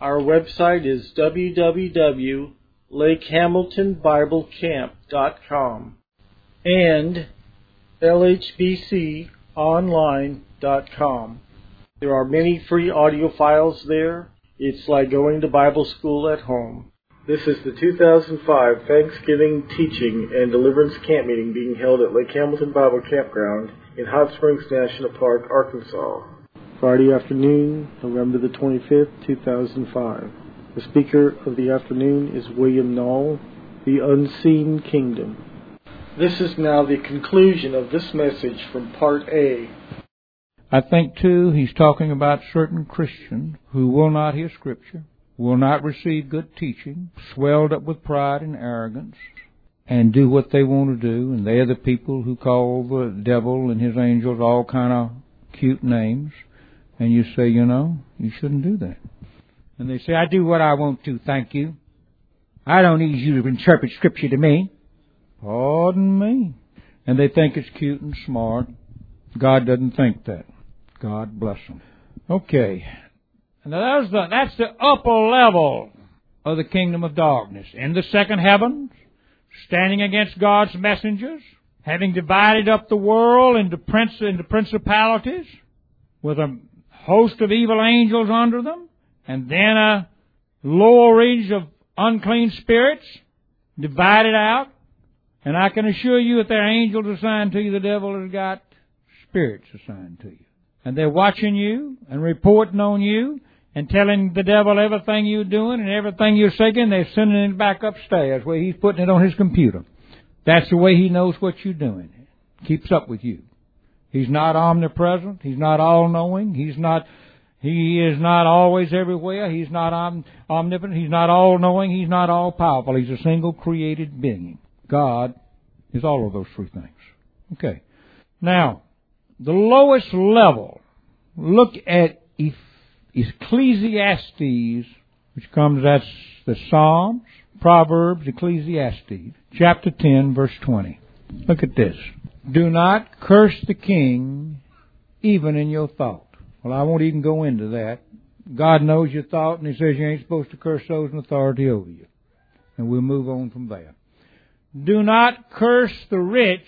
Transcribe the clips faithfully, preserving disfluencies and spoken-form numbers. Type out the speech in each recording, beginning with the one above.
Our website is w w w dot lake hamilton bible camp dot com and l h b c online dot com. There are many free audio files there. It's like going to Bible school at home. This is the two thousand five Thanksgiving Teaching and Deliverance Camp Meeting being held at Lake Hamilton Bible Campground in Hot Springs National Park, Arkansas. Friday afternoon, November the twenty-fifth, two thousand five. The speaker of the afternoon is William Knoll, The Unseen Kingdom. This is now the conclusion of this message from Part A. I think, too, he's talking about certain Christians who will not hear Scripture, will not receive good teaching, swelled up with pride and arrogance, and do what they want to do. And they're the people who call the devil and his angels all kind of cute names. And you say, you know, you shouldn't do that. And they say, I do what I want to, thank you. I don't need you to interpret Scripture to me. Pardon me. And they think it's cute and smart. God doesn't think that. God bless them. Okay. Now that's the, that's the upper level of the kingdom of darkness. In the second heavens, standing against God's messengers, having divided up the world into, prince, into principalities, with a host of evil angels under them, and then a lower range of unclean spirits divided out. And I can assure you, if there are angels assigned to you, the devil has got spirits assigned to you. And they're watching you and reporting on you and telling the devil everything you're doing and everything you're saying. They're sending it back upstairs where he's putting it on his computer. That's the way he knows what you're doing. Keeps up with you. He's not omnipresent. He's not all-knowing. He's not, he is not always everywhere. He's not om, omnipotent. He's not all-knowing. He's not all-powerful. He's a single created being. God is all of those three things. Okay. Now, the lowest level, look at Ecclesiastes, which comes, that's the Psalms, Proverbs, Ecclesiastes, chapter ten, verse twenty. Look at this. Do not curse the king, even in your thought. Well, I won't even go into that. God knows your thought, and He says you ain't supposed to curse those in authority over you. And we'll move on from there. Do not curse the rich,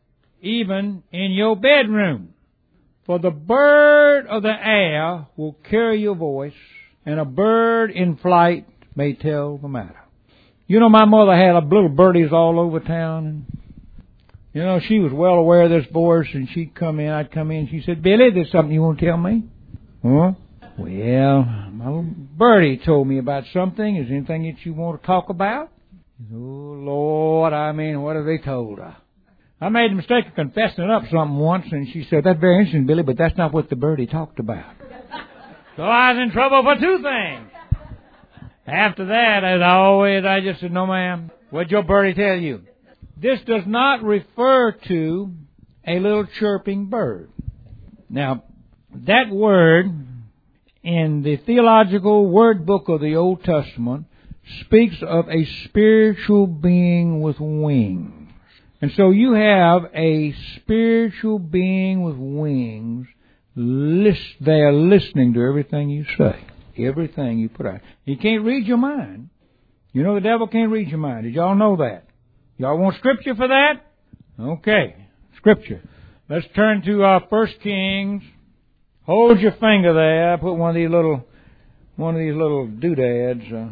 even in your bedroom. For the bird of the air will carry your voice, and a bird in flight may tell the matter. You know, my mother had a little birdies all over town. And, you know, she was well aware of this voice, and she'd come in, I'd come in, she said, Billy, there's something you want to tell me? Huh? Well, my little birdie told me about something. Is there anything that you want to talk about? Oh, Lord, I mean, what have they told her? I made the mistake of confessing it up something once, and she said, that's very interesting, Billy, but that's not what the birdie talked about. So I was in trouble for two things. After that, as always, I just said, no, ma'am. What'd your birdie tell you? This does not refer to a little chirping bird. Now, that word in the theological word book of the Old Testament speaks of a spiritual being with wings. And so you have a spiritual being with wings list, there listening to everything you say, everything you put out. He can't read your mind. You know the devil can't read your mind. Did y'all know that? Y'all want Scripture for that? Okay, Scripture. Let's turn to uh, First Kings. Hold your finger there. Put one of these little, one of these little doodads uh,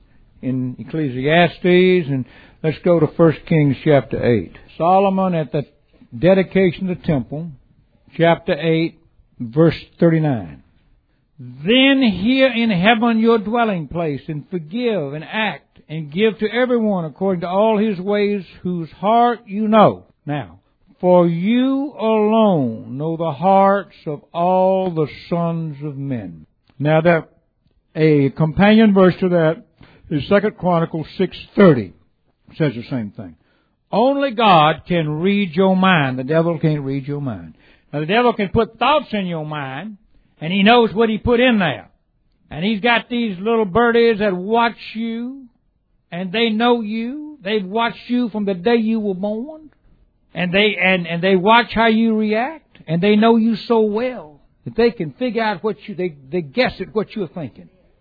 in Ecclesiastes, and let's go to First Kings chapter eight. Solomon at the dedication of the temple, chapter eight, verse thirty-nine. Then hear in heaven your dwelling place, and forgive and act, and give to everyone according to all his ways, whose heart you know. Now, for you alone know the hearts of all the sons of men. Now, that a companion verse to that is Second Chronicles six thirty. Says the same thing. Only God can read your mind. The devil can't read your mind. Now, the devil can put thoughts in your mind, and he knows what he put in there. And he's got these little birdies that watch you, and they know you. They've watched you from the day you were born. And they and, and they watch how you react, and they know you so well that they can figure out what you, they, they guess at what you're thinking.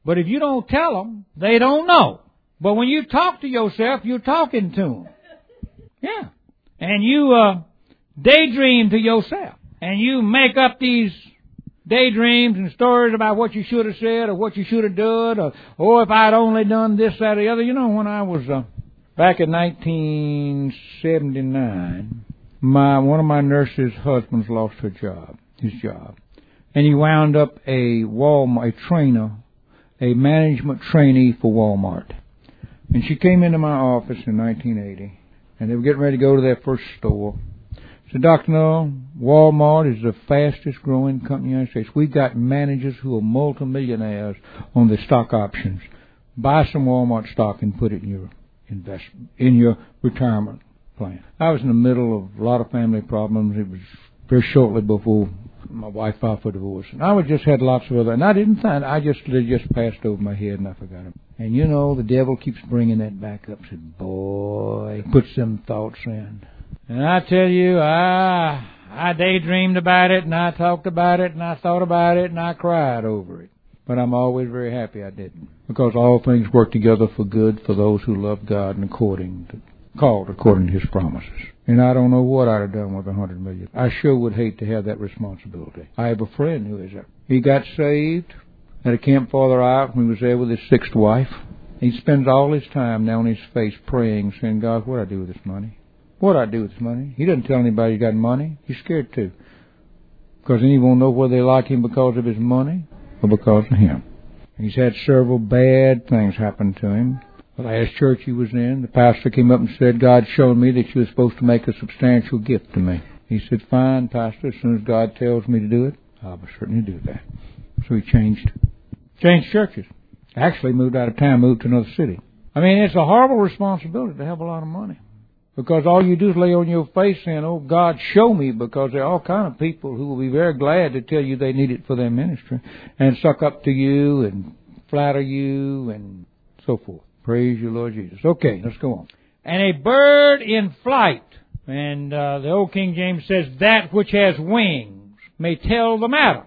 But if you don't tell them, they don't know. But when you talk to yourself, you're talking to them. Yeah. And you uh, daydream to yourself. And you make up these daydreams and stories about what you should have said or what you should have done, or, or if I'd only done this, that, or the other. You know, when I was uh, back in nineteen seventy-nine, my one of my nurse's husbands lost her job, his job. And he wound up a Walmart, a trainer, a management trainee for Walmart. And she came into my office in nineteen eighty, and they were getting ready to go to their first store. I said, Doctor Null, Walmart is the fastest growing company in the United States. We've got managers who are multimillionaires on the stock options. Buy some Walmart stock and put it in your investment, in your retirement plan. I was in the middle of a lot of family problems. It was very shortly before my wife filed for divorce. And I would just had lots of other, and I didn't find, I just, they just passed over my head and I forgot it. And you know, the devil keeps bringing that back up. Said, boy, puts them thoughts in. And I tell you, I, I daydreamed about it, and I talked about it, and I thought about it, and I cried over it. But I'm always very happy I didn't. Because all things work together for good for those who love God and according to, called according to His promises. And I don't know what I'd have done with a hundred million. I sure would hate to have that responsibility. I have a friend who is a, he got saved at a Camp Father out when he was there with his sixth wife. He spends all his time now on his face praying, saying, God, what do I do with this money? What do I do with this money? He doesn't tell anybody he's got money. He's scared to. Because then he won't know whether they like him because of his money or because of him. He's had several bad things happen to him. The last church he was in, the pastor came up and said, God showed me that you were supposed to make a substantial gift to me. He said, fine, Pastor, as soon as God tells me to do it, I'll certainly do that. So he changed, changed churches. Actually moved out of town, moved to another city. I mean, it's a horrible responsibility to have a lot of money. Because all you do is lay on your face saying, oh, God, show me, because there are all kind of people who will be very glad to tell you they need it for their ministry and suck up to you and flatter you and so forth. Praise you, Lord Jesus. Okay, let's go on. And a bird in flight, and uh, the old King James says, that which has wings may tell the matter.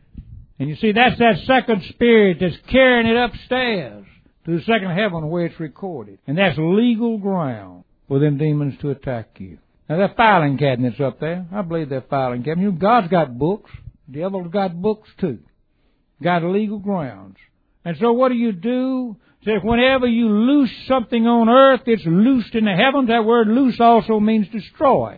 And you see, that's that second spirit that's carrying it upstairs to the second heaven where it's recorded. And that's legal ground for them demons to attack you. Now, there are filing cabinets up there. I believe they're filing cabinets. You know, God's got books. The devil's got books, too. Got legal grounds. And so what do you do? So whenever you loose something on earth, it's loosed in the heavens. That word loose also means destroy.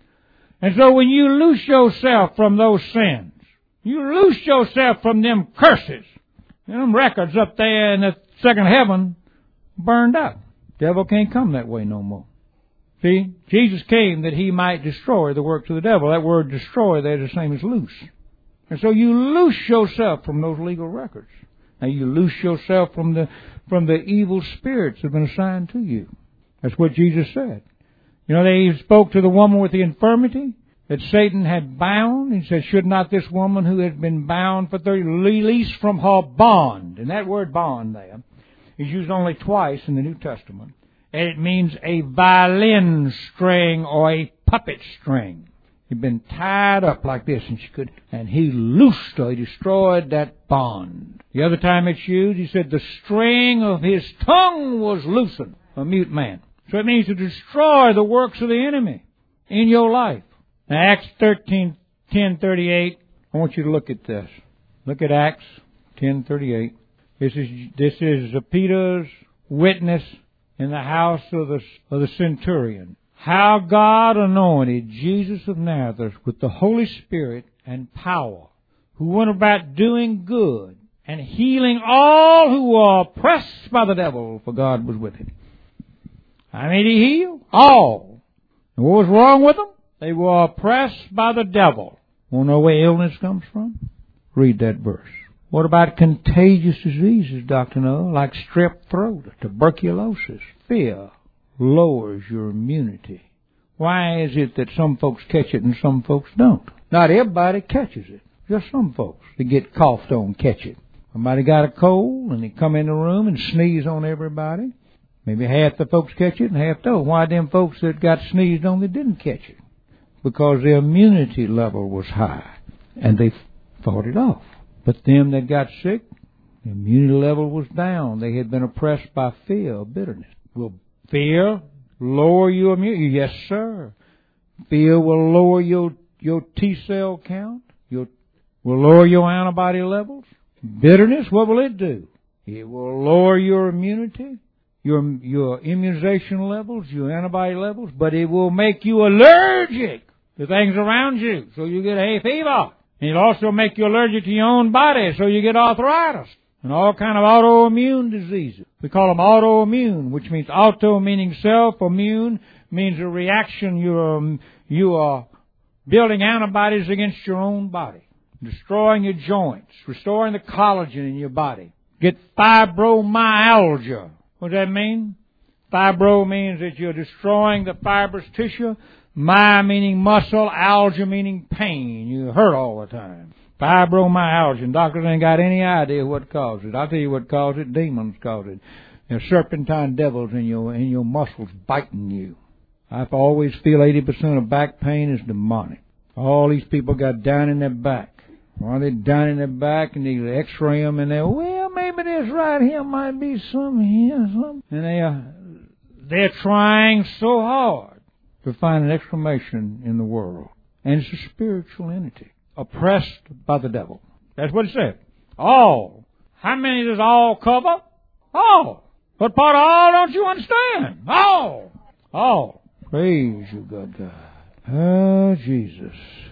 And so when you loose yourself from those sins, you loose yourself from them curses, and them records up there in the second heaven burned up. Devil can't come that way no more. See, Jesus came that He might destroy the works of the devil. That word destroy there is the same as loose. And so you loose yourself from those legal records. Now you loose yourself from the from the evil spirits that have been assigned to you. That's what Jesus said. You know, they spoke to the woman with the infirmity that Satan had bound. He said, should not this woman who has been bound for thirty release from her bond? And that word bond there is used only twice in the New Testament. And it means a violin string or a puppet string. He'd been tied up like this, and she could, and he loosed her. He destroyed that bond. The other time it's used, he said the string of his tongue was loosened. A mute man. So it means to destroy the works of the enemy in your life. Now, Acts thirteen, ten thirty-eight. I want you to look at this. Look at Acts ten thirty-eight. This is this is Peter's witness in the house of the of the centurion. How God anointed Jesus of Nazareth with the Holy Spirit and power, who went about doing good and healing all who were oppressed by the devil, for God was with him. I mean, He healed all. And what was wrong with them? They were oppressed by the devil. Want to know where illness comes from? Read that verse. What about contagious diseases, Doctor Noah, like strep throat, tuberculosis? Fear lowers your immunity. Why is it that some folks catch it and some folks don't? Not everybody catches it. Just some folks that get coughed on catch it. Somebody got a cold and they come in the room and sneeze on everybody. Maybe half the folks catch it and half don't. Why them folks that got sneezed on, they didn't catch it? Because their immunity level was high and they fought it off. But them that got sick, The immunity level was down. They had been oppressed by fear or bitterness. Will fear lower your immunity? Yes, sir. Fear will lower your, your T-cell count. Your, will lower your antibody levels. Bitterness, what will it do? It will lower your immunity, your, your immunization levels, your antibody levels, but it will make you allergic to things around you, so you get hay fever. And it'll also make you allergic to your own body, so you get arthritis and all kind of autoimmune diseases. We call them autoimmune, which means auto meaning self, immune means a reaction. You're, um, you are building antibodies against your own body, destroying your joints, restoring the collagen in your body. Get fibromyalgia. What does that mean? Fibro means that you're destroying the fibrous tissue. My meaning muscle, algia meaning pain. You hurt all the time. Fibromyalgia. And doctors ain't got any idea what caused it. I'll tell you what caused it. Demons caused it. There's serpentine devils in your in your muscles biting you. I always feel eighty percent of back pain is demonic. All these people got down in their back. Well, they're down in their back and they x-ray them and they're, well, maybe this right here might be something here, something. And they are, they're trying so hard to find an exclamation in the world. And it's a spiritual entity, oppressed by the devil. That's what it said. All. How many does all cover? All. What part of all don't you understand? All. All. Praise you, good God. Oh, Jesus.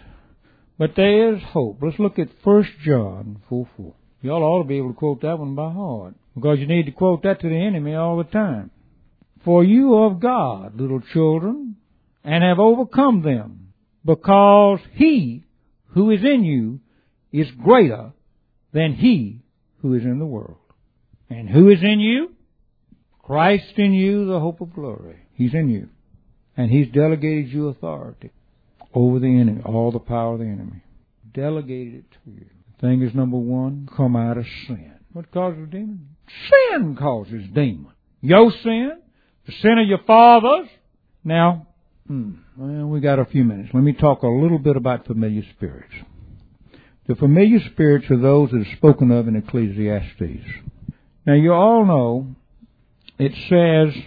But there is hope. Let's look at First John four four. Y'all ought to be able to quote that one by heart, because you need to quote that to the enemy all the time. For you are of God, little children, and have overcome them, because he who is in you is greater than he who is in the world. And who is in you? Christ in you, the hope of glory. He's in you. And he's delegated you authority over the enemy, all the power of the enemy. Delegated it to you. The thing is, number one, come out of sin. What causes demon? Sin causes demon. Your sin, the sin of your fathers. Now, hmm, well, we got a few minutes. Let me talk a little bit about familiar spirits. The familiar spirits are those that are spoken of in Ecclesiastes. Now, you all know it says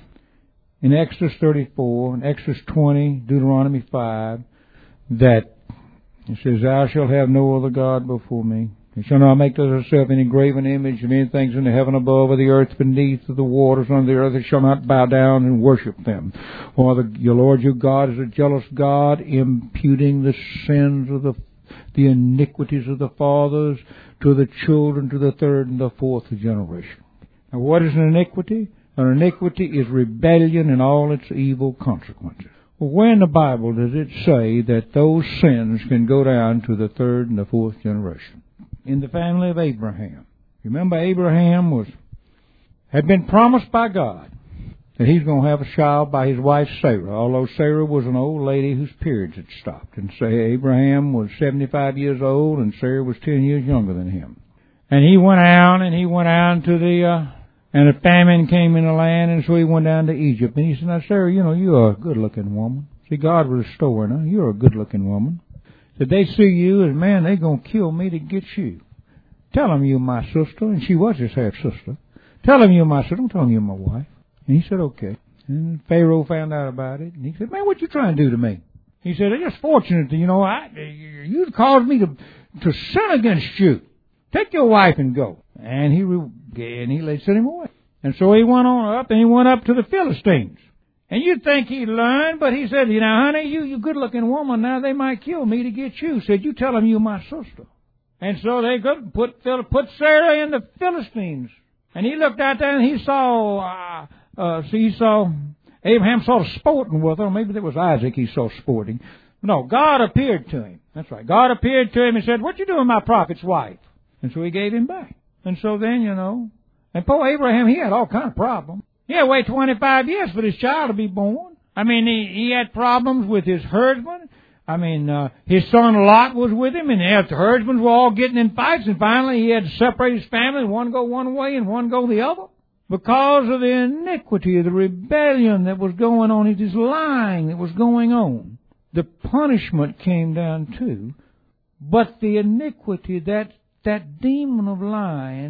in Exodus thirty-four, in Exodus twenty, Deuteronomy five, that it says, thou shalt have no other God before me. You shall not make to thyself any graven image of anything in the heaven above, or the earth beneath, or the waters under the earth. You shall not bow down and worship them. For the, your Lord your God is a jealous God, imputing the sins of the the iniquities of the fathers to the children, to the third and the fourth generation. Now, what is an iniquity? An iniquity is rebellion and all its evil consequences. Well, where in the Bible does it say that those sins can go down to the third and the fourth generation? In the family of Abraham. Remember, Abraham was had been promised by God that he's going to have a child by his wife Sarah, although Sarah was an old lady whose periods had stopped. And say Abraham was seventy-five years old and Sarah was ten years younger than him. And he went out and he went out to the... Uh, And a famine came in the land, and so he went down to Egypt. And he said, now, Sarah, you know, you're a good-looking woman. See, God was restoring her. You're a good-looking woman. Said, they see you, and, man, they're going to kill me to get you. Tell them you're my sister. And she was his half-sister. Tell them you're my sister. Don't tell them you're my wife. And he said, okay. And Pharaoh found out about it. And he said, man, what you trying to do to me? He said, it's just fortunate that, you know, I, you caused me to, to sin against you. Take your wife and go. And he and he sent him away. And so he went on up, and he went up to the Philistines. And you'd think he'd learn, but he said, you know, honey, you, you good-looking woman, now they might kill me to get you. Said, you tell them you're my sister. And so they could put put Sarah in the Philistines. And he looked out there, and he saw, uh, uh, see, he saw, Abraham saw sporting with her. Maybe it was Isaac he saw sporting. No, God appeared to him. That's right. God appeared to him and said, what you doing, my prophet's wife? And so he gave him back. And so then, you know, and poor Abraham, he had all kind of problems. He had to wait twenty-five years for this child to be born. I mean, he, he had problems with his herdsmen. I mean, uh, his son Lot was with him, and the herdsmen were all getting in fights, and finally he had to separate his family, one go one way and one go the other. Because of the iniquity, the rebellion that was going on, it is lying that was going on. The punishment came down too, but the iniquity, that That demon of lying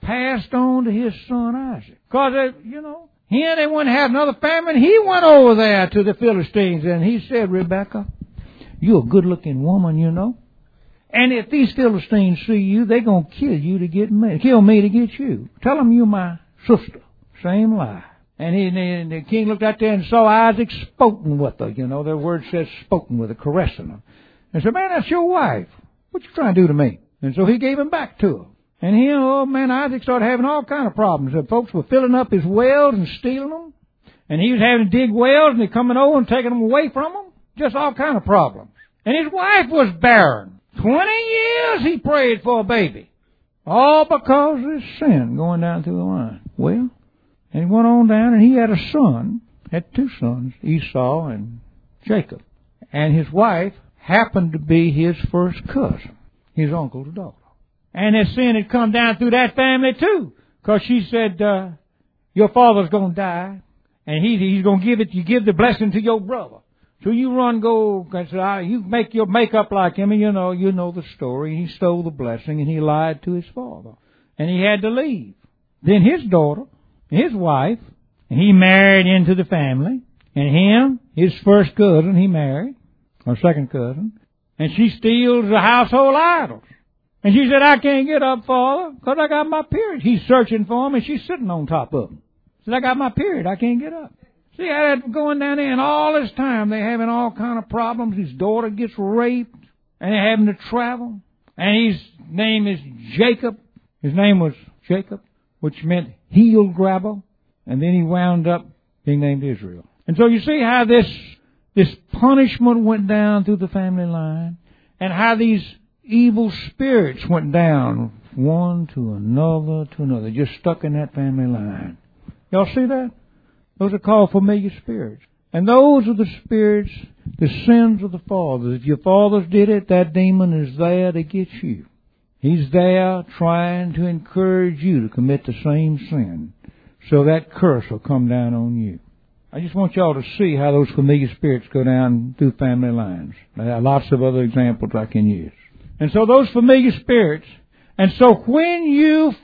passed on to his son Isaac. Because, you know, here they wouldn't have another family. He went over there to the Philistines and he said, Rebekah, you're a good-looking woman, you know. And if these Philistines see you, they're going to kill you to get me, kill me to get you. Tell them you're my sister. Same lie. And, he, and the king looked out there and saw Isaac spoken with her. You know, their word says spoken with her, caressing her. And said, man, that's your wife. What you trying to do to me? And so he gave him back to her. And he, oh man, Isaac started having all kind of problems. The folks were filling up his wells and stealing them. And he was having to dig wells and they're coming over and taking them away from him. Just all kind of problems. And his wife was barren. Twenty years he prayed for a baby. All because of his sin going down through the line. Well, and he went on down and he had a son, had two sons, Esau and Jacob. And his wife happened to be his first cousin, his uncle's daughter. And his sin had come down through that family too. Because she said, uh, your father's going to die. And he, he's going to give it, you give the blessing to your brother. So you run, go, you make your makeup like him, and you know, you know the story. He stole the blessing, and he lied to his father. And he had to leave. Then his daughter, his wife, and he married into the family. And him, his first cousin, he married, or second cousin. And she steals the household idols. And she said, I can't get up, Father, because I got my period. He's searching for him, and she's sitting on top of him. She said, I got my period. I can't get up. See how that's going down there, and all this time they're having all kind of problems. His daughter gets raped, and they're having to travel. And his name is Jacob. His name was Jacob, which meant heel grabber. And then he wound up being named Israel. And so you see how this this punishment went down through the family line, and how these evil spirits went down one to another to another, just stuck in that family line. Y'all see that? Those are called familiar spirits. And those are the spirits, the sins of the fathers. If your fathers did it, that demon is there to get you. He's there trying to encourage you to commit the same sin. So that curse will come down on you. I just want y'all to see how those familiar spirits go down through family lines. There are lots of other examples I can use. And so those familiar spirits, and so when you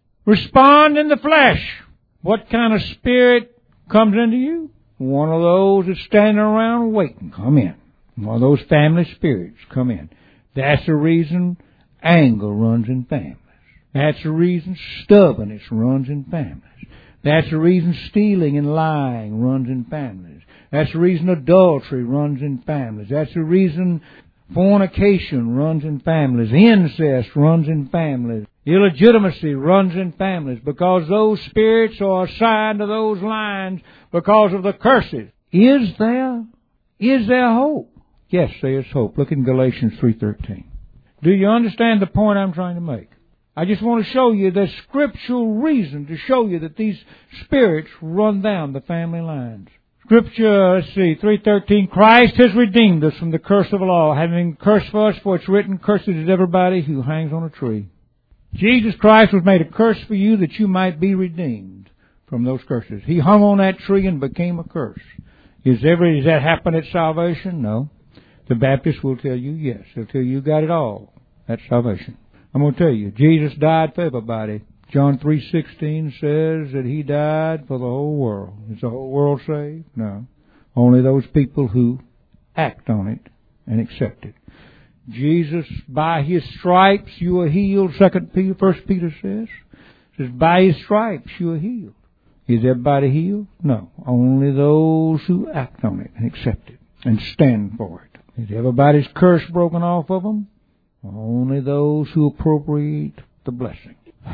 respond in the flesh, what kind of spirit comes into you? One of those that's standing around waiting. Come in. One of those family spirits come in. That's the reason anger runs in families. That's the reason stubbornness runs in families. That's the reason stealing and lying runs in families. That's the reason adultery runs in families. That's the reason fornication runs in families. Incest runs in families. Illegitimacy runs in families, because those spirits are assigned to those lines because of the curses. Is there, is there hope? Yes, there is hope. Look in Galatians three thirteen. Do you understand the point I'm trying to make? I just want to show you the scriptural reason to show you that these spirits run down the family lines. Scripture, let's see, three thirteen, Christ has redeemed us from the curse of the law, having cursed for us, for it's written, cursed is everybody who hangs on a tree. Jesus Christ was made a curse for you that you might be redeemed from those curses. He hung on that tree and became a curse. Is ever, does that happen at salvation? No. The Baptist will tell you yes. They'll tell you you got it all at salvation. I'm going to tell you, Jesus died for everybody. John three sixteen says that He died for the whole world. Is the whole world saved? No. Only those people who act on it and accept it. Jesus, by His stripes you are healed. Second Peter, First Peter says, says by His stripes you are healed. Is everybody healed? No. Only those who act on it and accept it and stand for it. Is everybody's curse broken off of them? Only those who appropriate the blessing.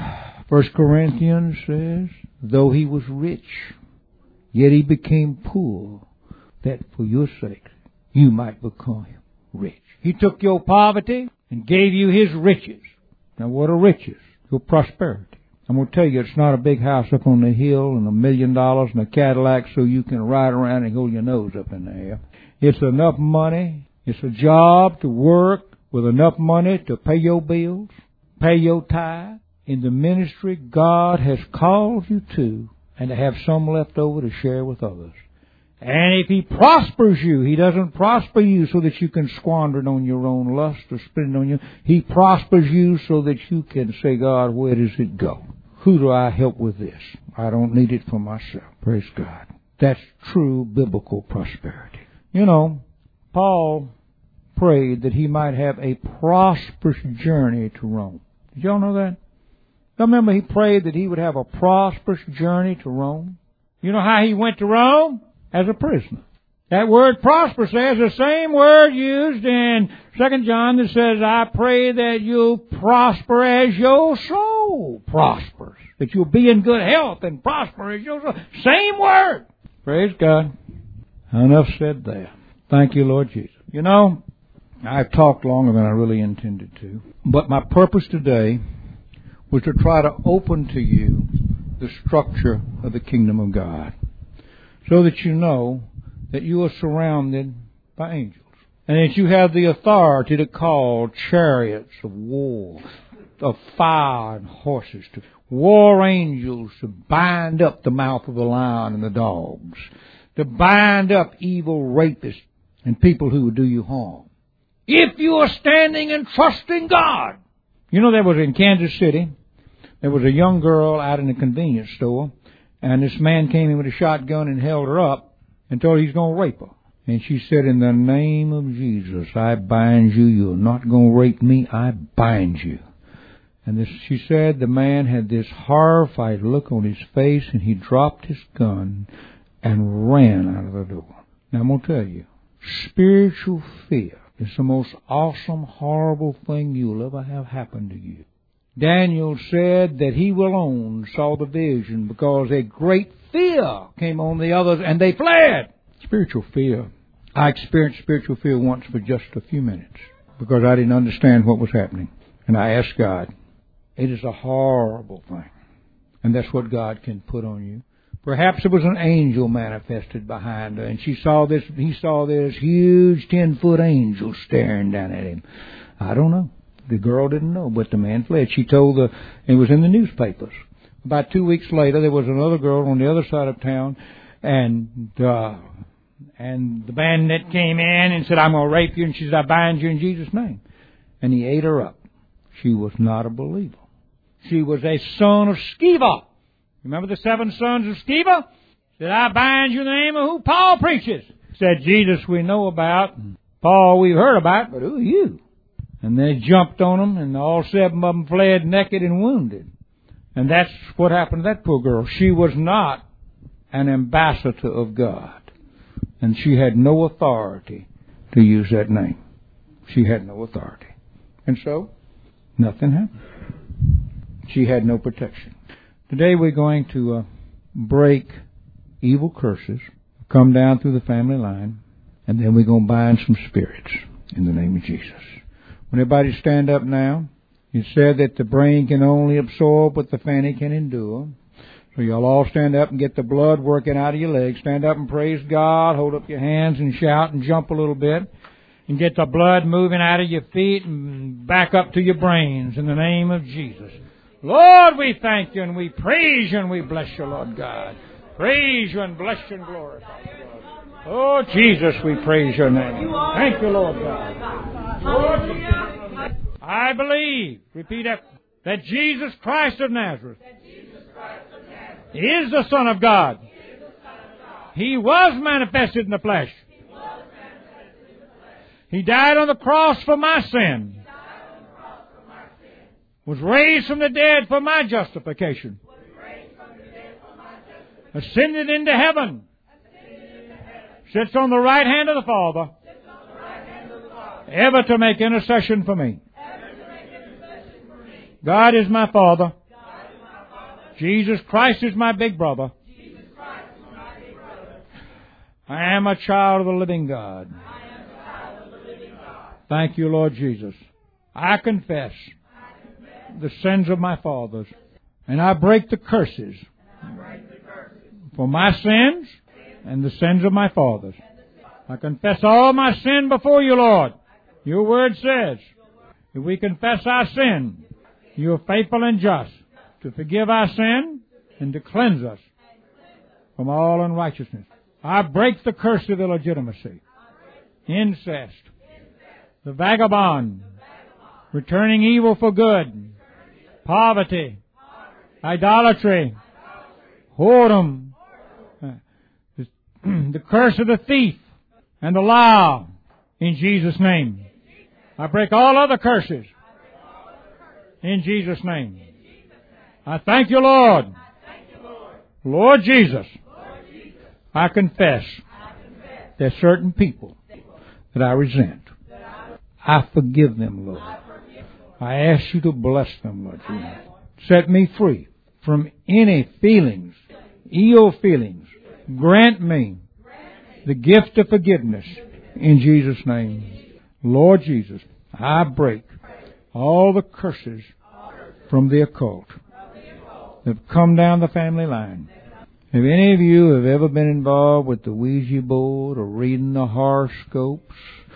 First Corinthians says, though He was rich, yet He became poor, that for your sake you might become rich. He took your poverty and gave you His riches. Now what are riches? Your prosperity. I'm going to tell you, it's not a big house up on the hill and a million dollars and a Cadillac so you can ride around and hold your nose up in the air. It's enough money. It's a job to work with enough money to pay your bills, pay your tithe in the ministry God has called you to, and to have some left over to share with others. And if He prospers you, He doesn't prosper you so that you can squander it on your own lust or spend it on you. He prospers you so that you can say, God, where does it go? Who do I help with this? I don't need it for myself. Praise God. That's true biblical prosperity. You know, Paul prayed that he might have a prosperous journey to Rome. Did y'all know that? Y'all remember he prayed that he would have a prosperous journey to Rome? You know how he went to Rome? As a prisoner. That word prosper says the same word used in Second John that says, I pray that you'll prosper as your soul prospers. That you'll be in good health and prosper as your soul. Same word. Praise God. Enough said there. Thank you, Lord Jesus. You know, I've talked longer than I really intended to. But my purpose today was to try to open to you the structure of the kingdom of God. So that you know that you are surrounded by angels. And that you have the authority to call chariots of war, of fire and horses, to war angels to bind up the mouth of the lion and the dogs, to bind up evil rapists and people who would do you harm. If you are standing and trusting God. You know, there was in Kansas City, there was a young girl out in a convenience store, and this man came in with a shotgun and held her up and told her he's going to rape her. And she said, in the name of Jesus, I bind you. You're not going to rape me. I bind you. And this, she said the man had this horrified look on his face, and he dropped his gun and ran out of the door. Now, I'm going to tell you, spiritual fear is the most awesome, horrible thing you'll ever have happen to you. Daniel said that he alone saw the vision because a great fear came on the others and they fled. Spiritual fear. I experienced spiritual fear once for just a few minutes because I didn't understand what was happening. And I asked God, it is a horrible thing. And that's what God can put on you. Perhaps it was an angel manifested behind her, and she saw this, he saw this huge ten-foot angel staring down at him. I don't know. The girl didn't know, but the man fled. She told the, it was in the newspapers. About two weeks later, there was another girl on the other side of town, and uh, and the bandit came in and said, I'm going to rape you, and she said, I bind you in Jesus' name. And he ate her up. She was not a believer. She was a son of Sceva. Remember the seven sons of Sceva? Said, I bind you in the name of who Paul preaches. Said, Jesus we know about, Paul we've heard about, but who are you? And they jumped on them, and all seven of them fled naked and wounded. And that's what happened to that poor girl. She was not an ambassador of God. And she had no authority to use that name. She had no authority. And so, nothing happened. She had no protection. Today we're going to uh, break evil curses, come down through the family line, and then we're going to bind some spirits in the name of Jesus. When everybody stand up now, it said that the brain can only absorb what the fanny can endure. So y'all all stand up and get the blood working out of your legs. Stand up and praise God. Hold up your hands and shout and jump a little bit. And get the blood moving out of your feet and back up to your brains in the name of Jesus. Lord, we thank you and we praise you and we bless you, Lord God. Praise you and bless you and glorify you, Lord. Oh, Jesus, we praise your name. Thank you, Lord God. Lord, I believe, repeat after, that Jesus Christ of Nazareth is the Son of God. He was manifested in the flesh. He died on the cross for my sin. Was raised from the dead for my justification. Ascended into heaven. Sits on the right hand of the Father. Ever to make intercession for me. God is my Father. Jesus Christ is my big brother. I am a child of the living God. Thank you, Lord Jesus. I confess the sins of my fathers, and I break the curses for my sins and the sins of my fathers. I confess all my sin before you, Lord. Your word says, if we confess our sin, you are faithful and just to forgive our sin and to cleanse us from all unrighteousness. I break the curse of illegitimacy, incest, the vagabond, returning evil for good, poverty, idolatry, whoredom, uh, the, the curse of the thief, and the lie, in Jesus' name. I break all other curses in Jesus' name. I thank you, Lord. Lord Jesus, I confess there's certain people that I resent. I forgive them, Lord. I ask you to bless them, Lord Jesus. Set me free from any feelings, ill feelings. Grant me the gift of forgiveness in Jesus' name. Lord Jesus, I break all the curses from the occult that have come down the family line. If any of you have ever been involved with the Ouija board or reading the horoscopes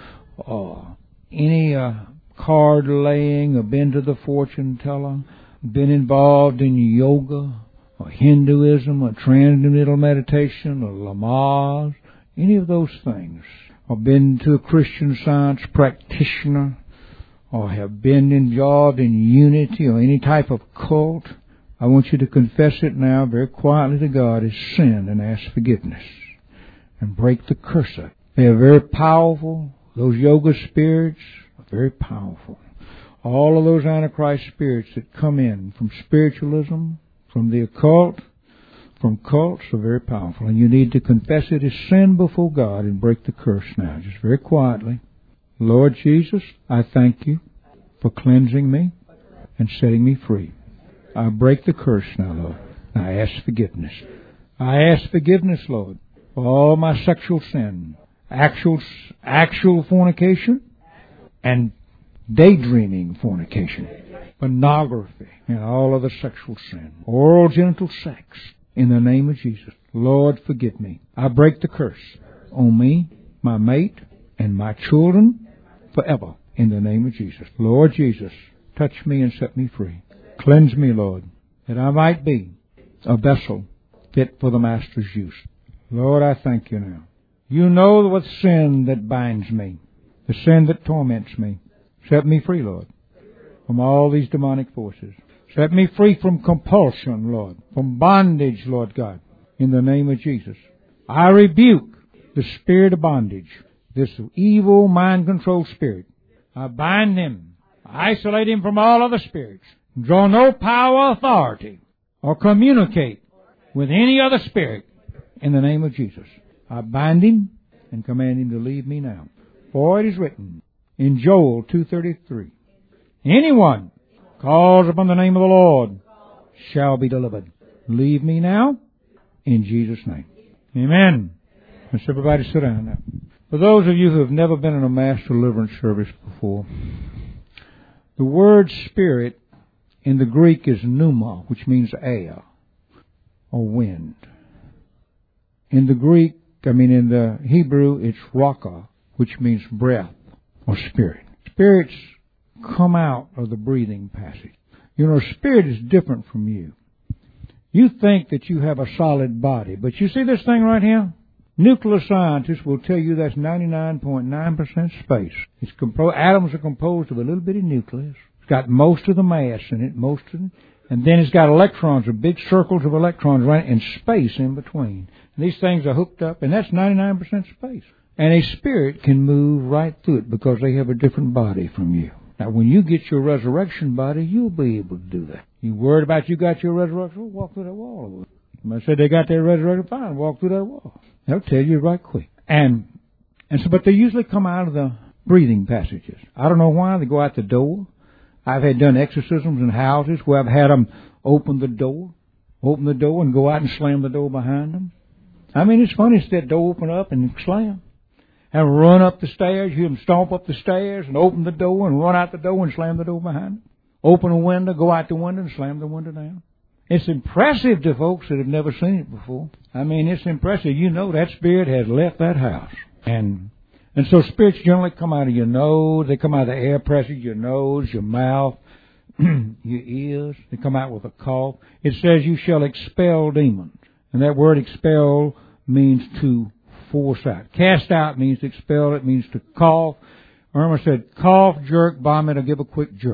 or any uh, card laying or been to the fortune teller, been involved in yoga or Hinduism or transcendental meditation or Lamaze, any of those things, or been to a Christian Science practitioner, or have been involved in unity or any type of cult, I want you to confess it now very quietly to God as sin and ask forgiveness and break the curse of it. They are very powerful. Those yoga spirits are very powerful. All of those Antichrist spirits that come in from spiritualism, from the occult, from cults are very powerful. And you need to confess it as sin before God and break the curse now, just very quietly. Lord Jesus, I thank you for cleansing me and setting me free. I break the curse now, Lord. I ask forgiveness. I ask forgiveness, Lord, for all my sexual sin, actual, actual fornication, and daydreaming fornication, pornography, and all other sexual sin, oral genital sex. In the name of Jesus, Lord, forgive me. I break the curse on me, my mate, and my children forever. In the name of Jesus. Lord Jesus, touch me and set me free. Cleanse me, Lord, that I might be a vessel fit for the Master's use. Lord, I thank you now. You know the sin that binds me, the sin that torments me. Set me free, Lord, from all these demonic forces. Set me free from compulsion, Lord, from bondage, Lord God, in the name of Jesus. I rebuke the spirit of bondage, this evil mind-controlled spirit. I bind him, isolate him from all other spirits. Draw no power, authority, or communicate with any other spirit in the name of Jesus. I bind him and command him to leave me now. For it is written in Joel two thirty-three, anyone calls upon the name of the Lord shall be delivered. Leave me now in Jesus' name. Amen. Let's everybody sit down now. For those of you who have never been in a mass deliverance service before, the word spirit in the Greek is pneuma, which means air or wind. In the Greek, I mean in the Hebrew, it's raka, which means breath or spirit. Spirits come out of the breathing passage. You know, spirit is different from you. You think that you have a solid body, but you see this thing right here? Nuclear scientists will tell you that's ninety-nine point nine percent space. It's compo- atoms are composed of a little bitty nucleus. It's got most of the mass in it, most of it, and then it's got electrons, or big circles of electrons running in space in between. And these things are hooked up, and that's ninety-nine percent space. And a spirit can move right through it because they have a different body from you. Now, when you get your resurrection body, you'll be able to do that. You worried about you got your resurrection? Walk through that wall. I said they got their resurrection, fine, walk through that wall. They'll tell you right quick. And and so, but they usually come out of the breathing passages. I don't know why. They go out the door. I've had done exorcisms in houses where I've had them open the door, open the door and go out and slam the door behind them. I mean, it's funny. It's that door open up and slam. And run up the stairs, you hear them stomp up the stairs and open the door and run out the door and slam the door behind them. Open a window, go out the window and slam the window down. It's impressive to folks that have never seen it before. I mean, it's impressive. You know that spirit has left that house. And and so spirits generally come out of your nose. They come out of the air pressure, your nose, your mouth, your ears. They come out with a cough. It says you shall expel demons. And that word expel means to force out. Cast out means to expel. It means to cough. Irma said cough, jerk, vomit, or give a quick jerk.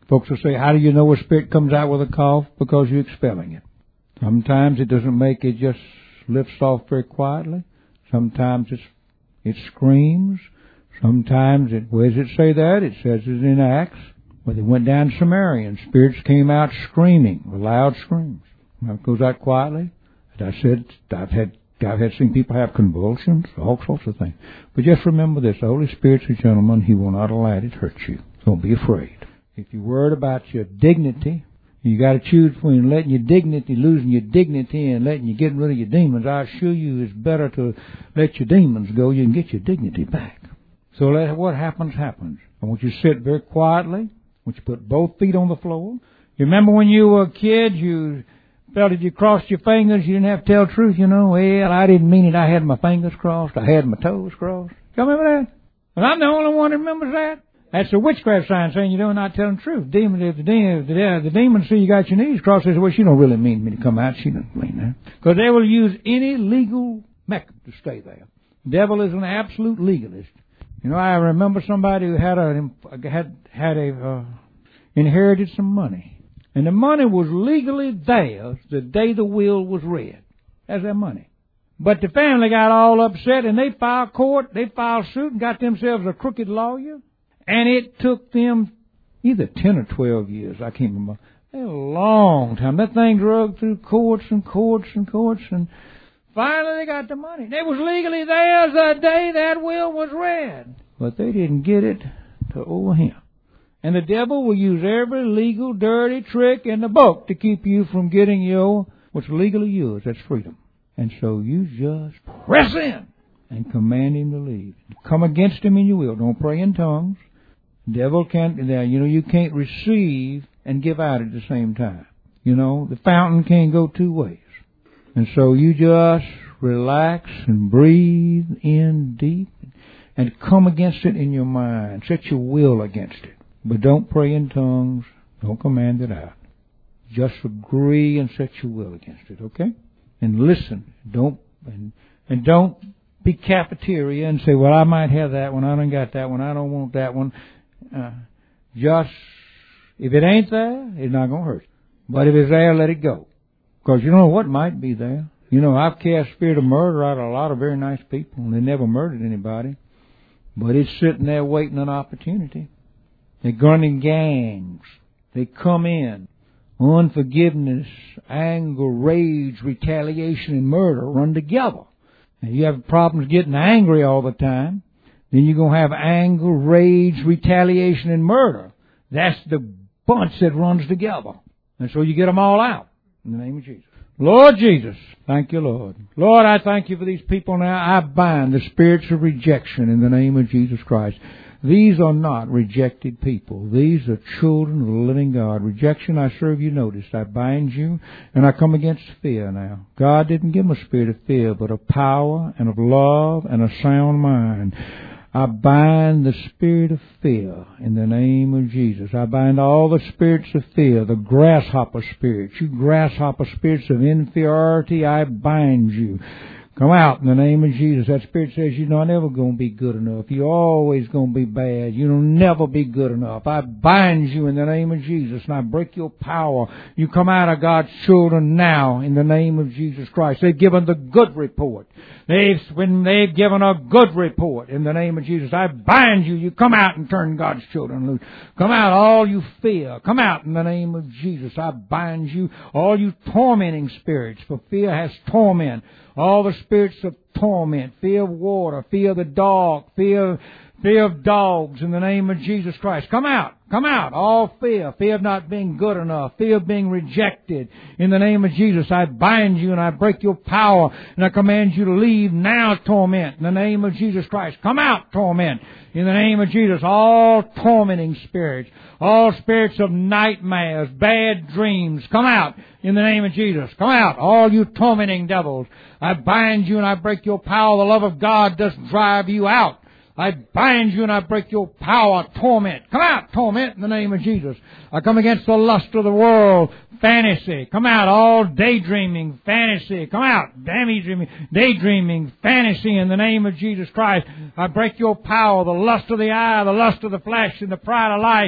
Folks will say, how do you know a spirit comes out with a cough? Because you're expelling it. Sometimes it doesn't make it just lifts off very quietly. Sometimes it's, it screams. Sometimes it, where does it say that? It says it in Acts, where they went down to Samaria and spirits came out screaming with loud screams. Now it goes out quietly. As I said, I've had, I've had seen people have convulsions, all sorts of things. But just remember this, the Holy Spirit's a gentleman. He will not allow it to hurt you. Don't be afraid. If you're worried about your dignity, you got to choose between letting your dignity, losing your dignity, and letting you get rid of your demons. I assure you it's better to let your demons go. You can get your dignity back. So let what happens, happens. I want you to sit very quietly. I want you to put both feet on the floor. You remember when you were a kid, you felt that you crossed your fingers, you didn't have to tell the truth, you know. Well, I didn't mean it. I had my fingers crossed. I had my toes crossed. Y'all remember that? And I'm the only one that remembers that. That's a witchcraft sign saying you're not telling the truth. Demon, if the demon, if the, the demon see you got your knees crossed, they say, well, she don't really mean me to come out. She doesn't mean that. Because they will use any legal method to stay there. The devil is an absolute legalist. You know, I remember somebody who had a, had, had a, uh, inherited some money. And the money was legally theirs the day the will was read. That's their money. But the family got all upset and they filed court, they filed suit and got themselves a crooked lawyer. And it took them either ten or twelve years, I can't remember. A long time. That thing drug through courts and courts and courts, and finally they got the money. It was legally theirs the day that will was read. But they didn't get it to over him. And the devil will use every legal, dirty trick in the book to keep you from getting your, what's legally yours. That's freedom. And so you just press in and command him to leave. Come against him in your will. Don't pray in tongues. Devil can't, you know, you can't receive and give out at the same time. You know, the fountain can't go two ways. And so you just relax and breathe in deep and come against it in your mind. Set your will against it. But don't pray in tongues. Don't command it out. Just agree and set your will against it, okay? And listen. Don't, and, and don't be cafeteria and say, well, I might have that one. I don't got that one. I don't want that one. Uh, just, if it ain't there, it's not going to hurt you. But if it's there, let it go. Because you don't know what might be there. You know, I've cast spirit of murder out of a lot of very nice people, and they never murdered anybody. But it's sitting there waiting an opportunity. They're running gangs. They come in. Unforgiveness, anger, rage, retaliation, and murder run together. And you have problems getting angry all the time. Then you're going to have anger, rage, retaliation, and murder. That's the bunch that runs together. And so you get them all out in the name of Jesus. Lord Jesus, thank you, Lord. Lord, I thank you for these people now. I bind the spirits of rejection in the name of Jesus Christ. These are not rejected people. These are children of the living God. Rejection, I serve you notice. I bind you, and I come against fear now. God didn't give them a spirit of fear, but of power and of love and a sound mind. I bind the spirit of fear in the name of Jesus. I bind all the spirits of fear, the grasshopper spirits. You grasshopper spirits of inferiority, I bind you. Come out in the name of Jesus. That spirit says you're not ever going to be good enough. You're always going to be bad. You'll never be good enough. I bind you in the name of Jesus, and I break your power. You come out of God's children now in the name of Jesus Christ. They've given the good report. They've, when they've given a good report in the name of Jesus, I bind you. You come out and turn God's children loose. Come out, all you fear. Come out in the name of Jesus. I bind you, all you tormenting spirits, for fear has torment. All the spirits of torment, fear of water, fear of the dog, fear, fear of dogs in the name of Jesus Christ. Come out, come out. All fear, fear of not being good enough, fear of being rejected. In the name of Jesus, I bind you and I break your power and I command you to leave now, torment. In the name of Jesus Christ, come out, torment. In the name of Jesus, all tormenting spirits, all spirits of nightmares, bad dreams, come out. In the name of Jesus, come out, all you tormenting devils. I bind you and I break your power. The love of God does drive you out. I bind you and I break your power, torment. Come out, torment, in the name of Jesus. I come against the lust of the world, fantasy. Come out, all daydreaming, fantasy. Come out, daydreaming, daydreaming, fantasy, in the name of Jesus Christ. I break your power, the lust of the eye, the lust of the flesh, and the pride of life.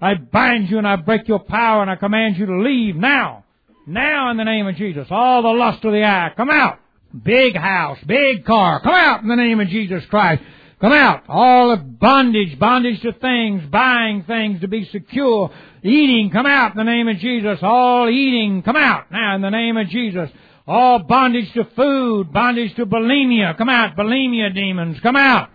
I bind you and I break your power and I command you to leave now. Now in the name of Jesus. All the lust of the eye, come out. Big house, big car, come out in the name of Jesus Christ. Come out. All the bondage, bondage to things, buying things to be secure, eating, come out in the name of Jesus. All eating, come out now in the name of Jesus. All bondage to food, bondage to bulimia, come out. Bulimia demons, come out.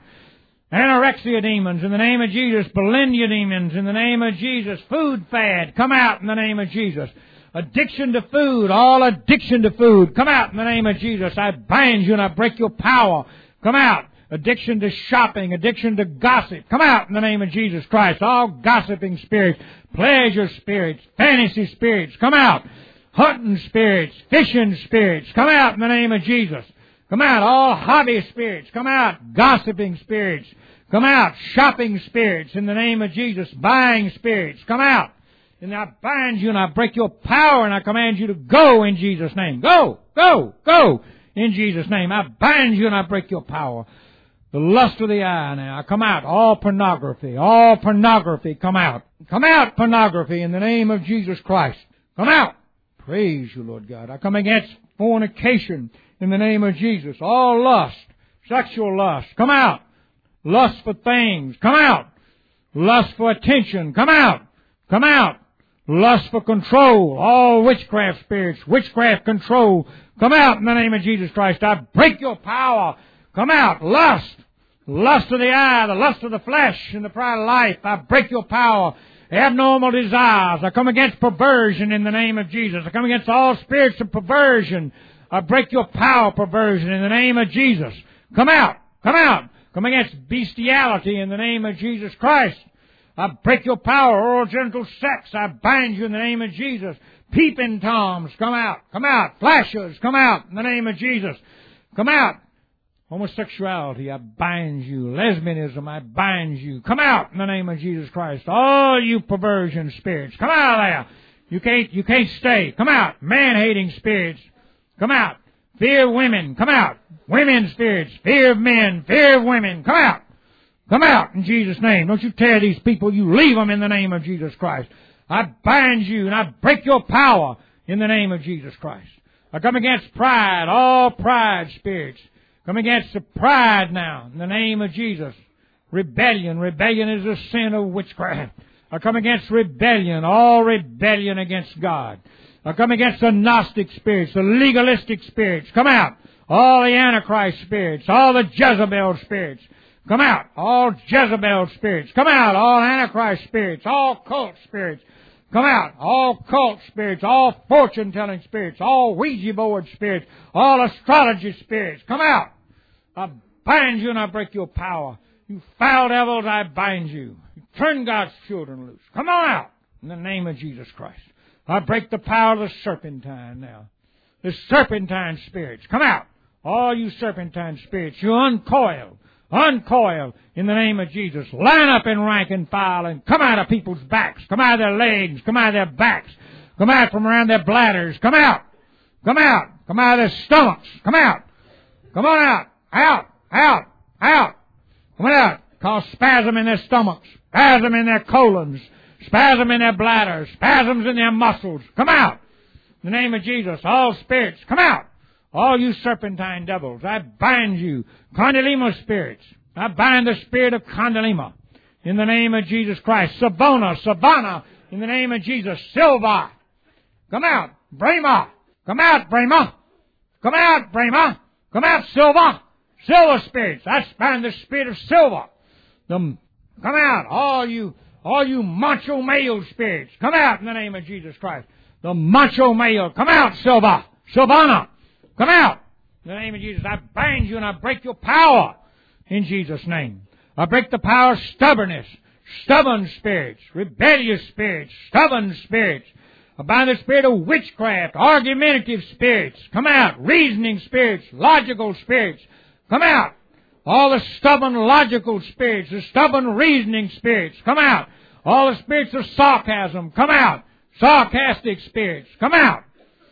Anorexia demons in the name of Jesus. Bulimia demons in the name of Jesus. Food fad, come out in the name of Jesus. Addiction to food, all addiction to food, come out in the name of Jesus. I bind you and I break your power. Come out. Addiction to shopping, addiction to gossip, come out in the name of Jesus Christ. All gossiping spirits, pleasure spirits, fantasy spirits, come out. Hunting spirits, fishing spirits, come out in the name of Jesus. Come out. All hobby spirits, come out. Gossiping spirits, come out. Shopping spirits in the name of Jesus. Buying spirits, come out. And I bind you and I break your power and I command you to go in Jesus' name. Go, go, go in Jesus' name. I bind you and I break your power. The lust of the eye now, come out. All pornography, all pornography, come out. Come out, pornography, in the name of Jesus Christ. Come out. Praise you, Lord God. I come against fornication in the name of Jesus. All lust, sexual lust, come out. Lust for things, come out. Lust for attention, come out. Come out. Lust for control, all witchcraft spirits, witchcraft control, come out in the name of Jesus Christ. I break your power. Come out. Lust, lust of the eye, the lust of the flesh, and the pride of life. I break your power. Abnormal desires. I come against perversion in the name of Jesus. I come against all spirits of perversion. I break your power, perversion, in the name of Jesus. Come out. Come out. Come against bestiality in the name of Jesus Christ. I break your power, oral genital sex. I bind you in the name of Jesus. Peeping toms, come out. Come out. Flashers, come out in the name of Jesus. Come out. Homosexuality, I bind you. Lesbianism, I bind you. Come out in the name of Jesus Christ. All you perversion spirits, come out of there. You can't, you can't stay. Come out. Man-hating spirits, come out. Fear of women, come out. Women spirits, fear of men, fear of women, come out. Come out in Jesus' name. Don't you tear these people. You leave them in the name of Jesus Christ. I bind you and I break your power in the name of Jesus Christ. I come against pride, all pride spirits. Come against the pride now in the name of Jesus. Rebellion. Rebellion is a sin of witchcraft. I come against rebellion, all rebellion against God. I come against the Gnostic spirits, the legalistic spirits. Come out. All the Antichrist spirits, all the Jezebel spirits. Come out. All Jezebel spirits. Come out. All Antichrist spirits. All cult spirits. Come out. All cult spirits. All fortune-telling spirits. All Ouija board spirits. All astrology spirits. Come out. I bind you and I break your power. You foul devils, I bind you. You turn God's children loose. Come on out in the name of Jesus Christ. I break the power of the serpentine now. The serpentine spirits. Come out. All you serpentine spirits. You uncoil. Uncoil in the name of Jesus. Line up in rank and file and come out of people's backs. Come out of their legs. Come out of their backs. Come out from around their bladders. Come out. Come out. Come out of their stomachs. Come out. Come on out. Out. Out. Out. Come on out. Cause spasm in their stomachs. Spasm in their colons. Spasm in their bladders. Spasms in their muscles. Come out. In the name of Jesus. All spirits. Come out. All you serpentine devils, I bind you. Condylema spirits, I bind the spirit of Condylema in the name of Jesus Christ. Savona, Savannah, in the name of Jesus. Silva, come out. Brahma, come out, Brahma. Come out, Brahma. Come out, Silva. Silver spirits, I bind the spirit of Silva. The, come out, all you, all you macho male spirits. Come out in the name of Jesus Christ. The macho male, come out, Silva. Silvana. Come out. In the name of Jesus, I bind you and I break your power. In Jesus' name. I break the power of stubbornness. Stubborn spirits. Rebellious spirits. Stubborn spirits. I bind the spirit of witchcraft. Argumentative spirits. Come out. Reasoning spirits. Logical spirits. Come out. All the stubborn logical spirits. The stubborn reasoning spirits. Come out. All the spirits of sarcasm. Come out. Sarcastic spirits. Come out.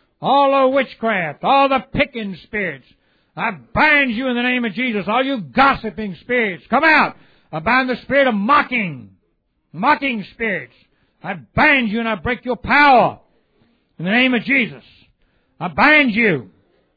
All the witchcraft, all the picking spirits. I bind you in the name of Jesus. All you gossiping spirits, come out. I bind the spirit of mocking, mocking spirits. I bind you and I break your power. In the name of Jesus. I bind you.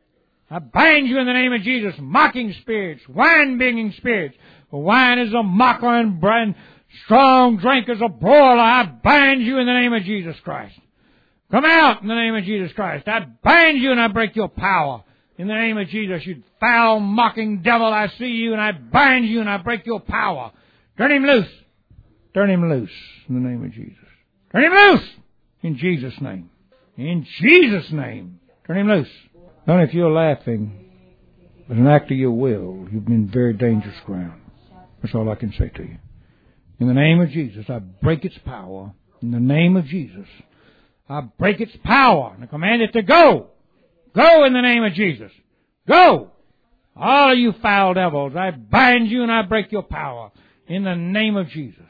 I bind you in the name of Jesus. Mocking spirits. Wine-bringing spirits. Wine is a mocker and brand. Strong drink is a broiler. I bind you in the name of Jesus Christ. Come out in the name of Jesus Christ. I bind you and I break your power. In the name of Jesus, you foul, mocking devil, I see you and I bind you and I break your power. Turn him loose. Turn him loose in the name of Jesus. Turn him loose in Jesus' name. In Jesus' name. Turn him loose. Only if you're laughing, as an act of your will, you've been in very dangerous ground. That's all I can say to you. In the name of Jesus, I break its power. In the name of Jesus, I break its power and I command it to go. Go in the name of Jesus. Go. All of you foul devils, I bind you and I break your power. In the name of Jesus.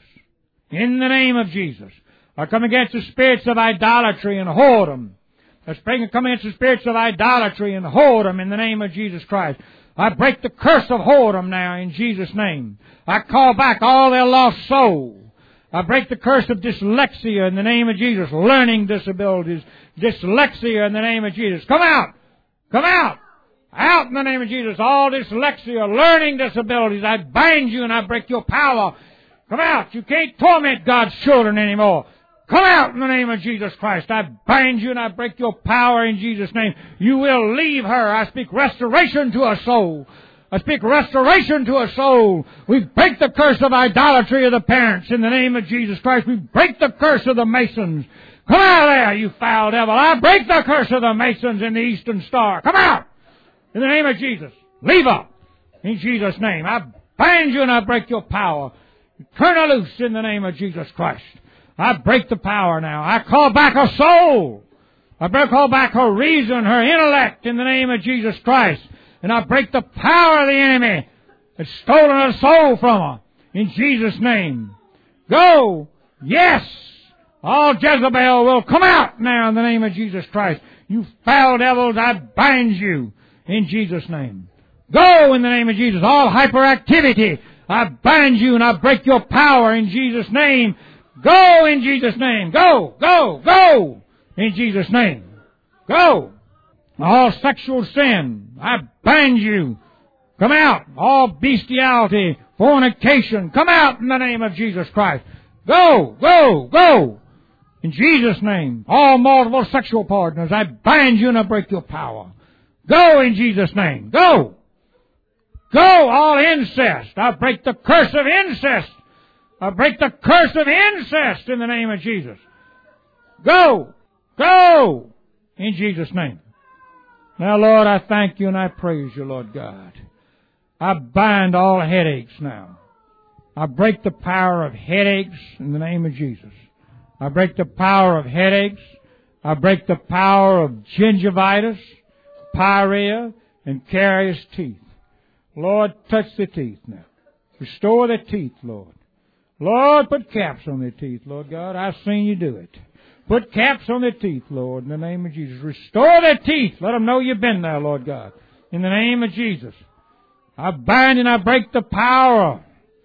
In the name of Jesus. I come against the spirits of idolatry and whoredom. I come against the spirits of idolatry and whoredom in the name of Jesus Christ. I break the curse of whoredom now in Jesus' name. I call back all their lost souls. I break the curse of dyslexia in the name of Jesus. Learning disabilities. Dyslexia in the name of Jesus. Come out! Come out! Out in the name of Jesus. All dyslexia, learning disabilities. I bind you and I break your power. Come out! You can't torment God's children anymore. Come out in the name of Jesus Christ. I bind you and I break your power in Jesus' name. You will leave her. I speak restoration to a soul. I speak restoration to a soul. We break the curse of idolatry of the parents in the name of Jesus Christ. We break the curse of the Masons. Come out of there, you foul devil. I break the curse of the Masons in the Eastern Star. Come out in the name of Jesus. Leave her in Jesus' name. I bind you and I break your power. Turn her loose in the name of Jesus Christ. I break the power now. I call back her soul. I call back her reason, her intellect in the name of Jesus Christ. And I break the power of the enemy that's stolen her soul from her. In Jesus' name. Go. Yes. All Jezebel will come out now in the name of Jesus Christ. You foul devils, I bind you in Jesus' name. Go in the name of Jesus. All hyperactivity, I bind you and I break your power in Jesus' name. Go in Jesus' name. Go, go, go in Jesus' name. Go. All sexual sin, I bind you. Come out. All bestiality, fornication, come out in the name of Jesus Christ. Go, go, go. In Jesus' name. All multiple sexual partners, I bind you and I break your power. Go in Jesus' name. Go. Go. All incest, I break the curse of incest. I break the curse of incest in the name of Jesus. Go. Go. In Jesus' name. Now, Lord, I thank you and I praise you, Lord God. I bind all headaches now. I break the power of headaches in the name of Jesus. I break the power of headaches. I break the power of gingivitis, pyorrhea, and carious teeth. Lord, touch the teeth now. Restore the teeth, Lord. Lord, put caps on their teeth, Lord God. I've seen you do it. Put caps on their teeth, Lord, in the name of Jesus. Restore their teeth. Let them know you've been there, Lord God. In the name of Jesus. I bind and I break the power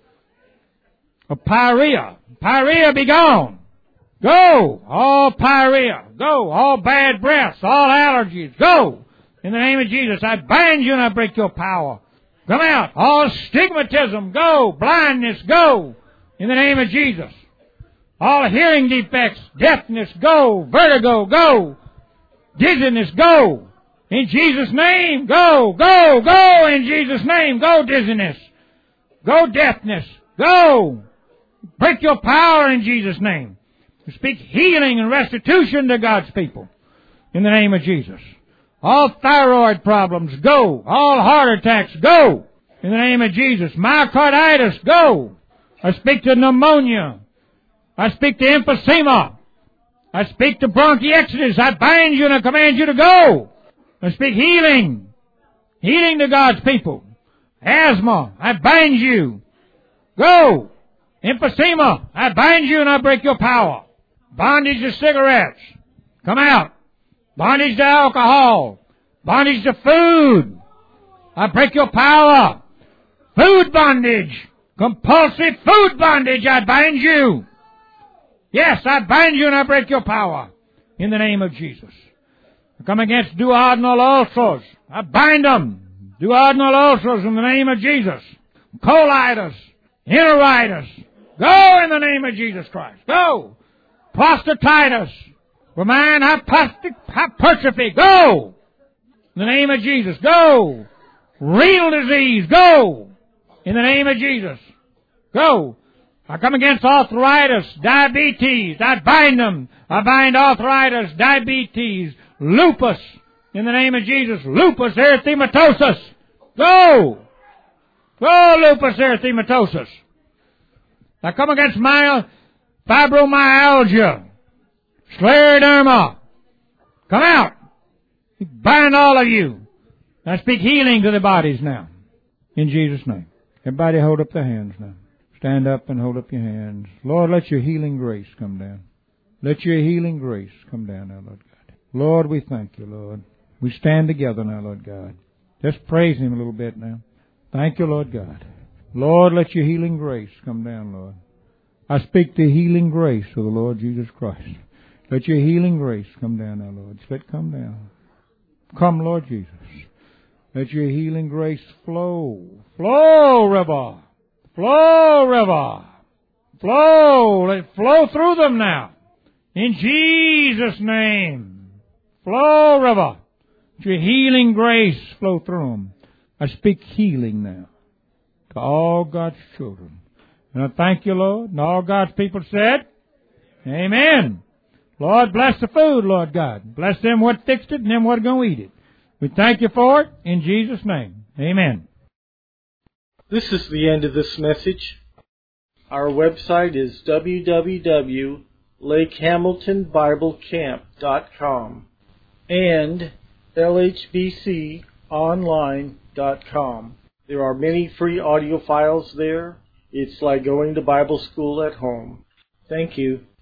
of pyorrhea. Pyorrhea be gone. Go. All pyorrhea. Go. All bad breaths. All allergies. Go. In the name of Jesus. I bind you and I break your power. Come out. All stigmatism. Go. Blindness. Go. In the name of Jesus. All hearing defects, deafness, go. Vertigo, go. Dizziness, go. In Jesus' name, go, go, go. In Jesus' name, go dizziness. Go deafness, go. Break your power in Jesus' name. Speak healing and restitution to God's people. In the name of Jesus. All thyroid problems, go. All heart attacks, go. In the name of Jesus. Myocarditis, go. I speak to pneumonia. I speak to emphysema. I speak to bronchiectasis. I bind you and I command you to go. I speak healing. Healing to God's people. Asthma. I bind you. Go. Emphysema. I bind you and I break your power. Bondage to cigarettes. Come out. Bondage to alcohol. Bondage to food. I break your power. Food bondage. Compulsive food bondage, I bind you. Yes, I bind you and I break your power in the name of Jesus. I come against duodenal ulcers. I bind them. Duodenal ulcers in the name of Jesus. Colitis, enteritis. Go in the name of Jesus Christ. Go. Prostatitis. Romaine hypertrophy. Go. In the name of Jesus. Go. Renal disease. Go. In the name of Jesus. Go. I come against arthritis, diabetes. I bind them. I bind arthritis, diabetes, lupus. In the name of Jesus. Lupus erythematosus. Go. Go, lupus erythematosus. I come against my fibromyalgia, scleroderma. Come out. Bind all of you. I speak healing to the bodies now. In Jesus' name. Everybody hold up their hands now. Stand up and hold up your hands. Lord, let your healing grace come down. Let your healing grace come down now, Lord God. Lord, we thank you, Lord. We stand together now, Lord God. Just praise Him a little bit now. Thank you, Lord God. Lord, let your healing grace come down, Lord. I speak the healing grace of the Lord Jesus Christ. Let your healing grace come down now, Lord. Let it come down. Come, Lord Jesus. Let your healing grace flow. Flow, river. Flow, river. Flow. Let it flow through them now. In Jesus' name. Flow, river. Let your healing grace flow through them. I speak healing now to all God's children. And I thank you, Lord. And all God's people said, amen. Lord, bless the food, Lord God. Bless them what fixed it and them what are going to eat it. We thank you for it in Jesus' name. Amen. This is the end of this message. Our website is w w w dot lake hamilton bible camp dot com and l h b c online dot com. There are many free audio files there. It's like going to Bible school at home. Thank you.